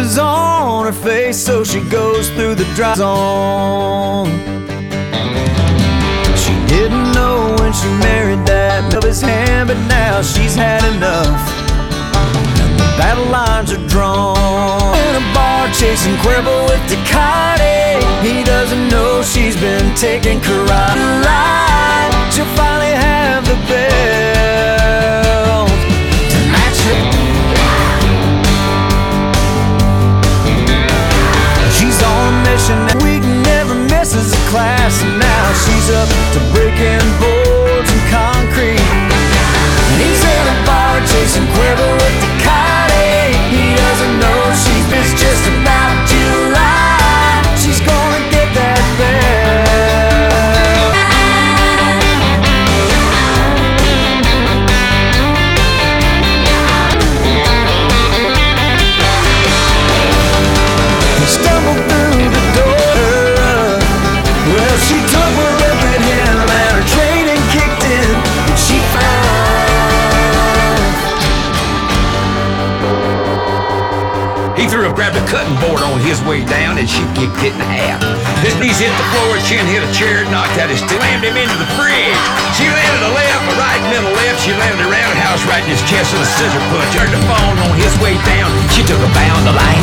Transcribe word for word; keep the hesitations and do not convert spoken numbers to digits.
bruises on her face, so she goes through the dry zone. She didn't know when she married that of his hand, but now she's had enough, and the battle lines are drawn. In a bar chasing Cuervo with Tecate, he doesn't know she's been taking karate ride. She'll finally have the belt to match her. She's on a mission that week never misses a class, and now she's up to breaking boards and concrete. And he's in a bar chasing Cuervo with Tecate. He doesn't know she's it's just about to ride. She's gonna get that belt. He stumbled through the door. Well, she took one look at him and her training kicked in, and she found He threw up, grabbed a cutting board on his way down, and she kicked it in half. His knees hit the floor, chin hit a chair, knocked out his tooth, slammed him into the fridge. She landed a left, a right, and then a left. She landed a roundhouse right in his chest with a scissor punch. Heard the phone on his way down. She took a bound to life.